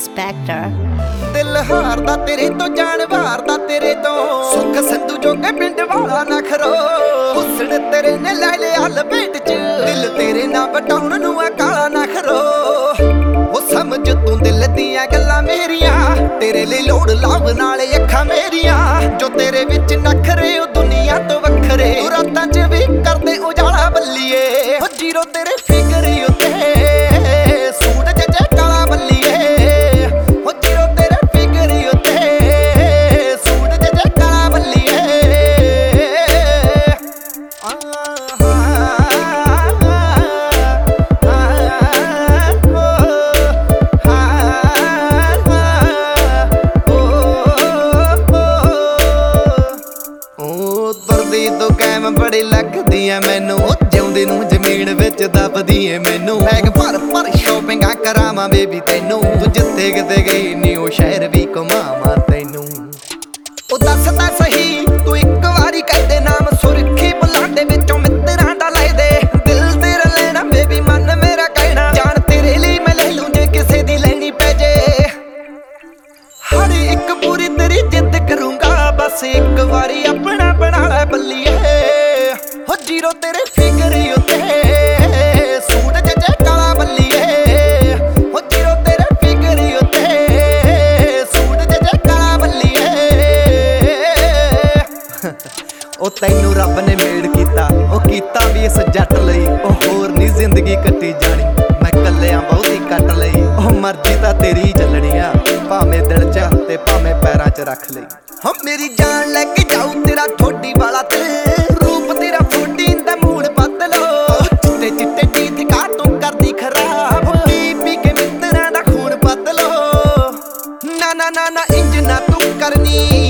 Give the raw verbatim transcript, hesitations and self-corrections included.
Inspector ਦਿਲ ਹਾਰਦਾ ਤੇਰੇ ਤੋਂ ਜਾਨ ਵਾਰਦਾ ਤੇਰੇ ਤੋਂ ਸੁੱਖ ਸੰਧੂ ਜੋਗੇ ਪਿੰਡ ਵਾਲਾ ਨਖਰੋ ਹੁਸਨ ਤੇਰੇ ਨੇ ਲੈ ਲਿਆ ਲਪੇਟ ਚ ਦਿਲ ਤੇਰੇ ਨਾਲ ਵਟਾਉਣ ਨੂੰ ਆ ਕਾਲਾ ਨਖਰੋ ਉਹ ਸਮਝ ਤੂੰ ਦਿਲ ਦੀਆਂ ਗੱਲਾਂ ਮੇਰੀਆਂ ਤੇਰੇ ਲਈ ਲੋੜ ਲਾਭ ਨਾਲੇ ਅੱਖਾਂ ਮੇਰੀਆਂ ਜੋ ਤੇਰੇ ਵਿੱਚ ਨਖਰੇ ਉਹ ਦੁਨੀਆ ਤੋਂ ਵੱਖਰੇ ਤੂੰ ਰਾਤਾਂ ਚ ਵੀ ਕਰਦੇ ਉਜਾਲਾ ਬੱਲੀਏ ਹੋ ਜੀਰੋ ਤੇਰੇ ਫਿਕਰ ਉੱਤੇ ਸੂਰਜ ਜੇ ਕਾਲਾ ਬੱਲੀਏ ਹੋ ਜੀਰੋ ਤੇਰੇ ਫਿਕਰ ਉੱਤੇ ਸੂਰਜ ਜੇ ਕਾਲਾ ਬੱਲੀਏ ਤੁਰਦੀ ਤੋਂ ਕੈਮ ਬੜੀ ਲੱਗਦੀ ਐ ਮੈਨੂੰ ਜਿਉਂਦੀ ਨੂੰ ਜ਼ਮੀਨ ਵਿੱਚ ਦੱਬਦੀ ਏ ਮੈਨੂੰ ਬੈਗ ਭਰ ਭਰ ਸ਼ੋਪਿੰਗਾਂ ਕਰਾਵਾਂ ਬੇਬੀ ਤੈਨੂੰ ਤੂੰ ਜਿੱਥੇ ਕਿਤੇ ਗਈ ਨੀ ਉਹ ਸ਼ਹਿਰ ਵੀ ਘੁਮਾਵਾਂ ਤੈਨੂੰ ਉਹ ਦੱਸਦਾ ਸਹੀ ਤੂੰ ਇੱਕ ਵਾਰੀ ਕਹਿੰਦੇ ਨਾਮ ਸੁਰਖੀ ਬੁਲਾਂਡੇ ਵਿੱਚੋਂ ਮਿੱਤਰਾਂ ਦਾ ਲੈ ਦੇ ਦਿਲ ਤੇਰਾ ਲੈਣਾ ਬੇਬੀ ਮਨ ਮੇਰਾ ਕਹਿਣਾ ਜਾਨ ਤੇਰੇ ਲਈ ਮੈਂ ਲੈ ਲੂੰ ਜੇ ਕਿਸੇ ਦੀ ਲੈਣੀ ਪੈ ਜੇ ਹਰ ਇੱਕ ਪੂਰੀ ਤੇਰੀ ਜਿੱਦ ਕਰੂੰਗਾ ਬਸ ਇੱਕ ਵਾਰੀ ਆਪਣਾ ਬਣਾ ਲੈ ਬੱਲੀਏ ਹੋ ਜੀਰੋ ਤੇਰੇ ਫਿਕਰ ਉੱਤੇ ਸੂਰਜ ਜੇ ਕਾਲਾ ਬੱਲੀਏ ਹੋ ਜੀਰੋ ਤੇਰੇ ਫਿਕਰ ਉੱਤੇ ਸੂਰਜ ਜੇ ਕਾਲਾ ਬੱਲੀਏ ਉਹ ਤੈਨੂੰ ਰੱਬ ਨੇ ਮੇੜ ਕੀਤਾ ਉਹ ਕੀਤਾ ਵੀ ਇਸ ਜੱਟ ਲਈ ਉਹ ਹੋਰ ਨਹੀਂ ਜ਼ਿੰਦਗੀ ਕੱਟੀ ਜਾਣੀ ਮੈਂ ਕੱਲਿਆਂ ਬਹੁਤੀ ਕੱਟ ਲਈ ਉਹ ਮਰਜ਼ੀ ਤਾਂ ਤੇਰੀ ਚੱਲਣੀ ਆ ਭਾਵੇਂ ਦਿਲ ਚ ਤੇ ਭਾਵੇਂ ਪੈਰਾਂ ਚ ਰੱਖ ਲਈ ਹਾਂ ਮੇਰੀ ਜਾਨ ਲੈ ਕੇ ਜਾਊ ਤੇਰਾ ਠੋਡੀ ਵਾਲਾ ਤੇ ਰੂਪ ਤੇਰਾ ਫੋਟੀ ਦਾ ਮੂਡ ਬਦਲੋ ਚਿੱਟੇ ਚਿੱਟੇ ਟੀਥ ਕਾ ਤੂੰ ਕਰਦੀ ਖਰਾਬ ਪੀ ਪੀ ਕੇ ਮਿੱਤਰਾਂ ਦਾ ਖੂਨ ਬਦਲੋ ਨਾ ਨਾ ਨਾ ਨਾ ਇੰਜ ਨਾ ਤੂੰ ਕਰਨੀ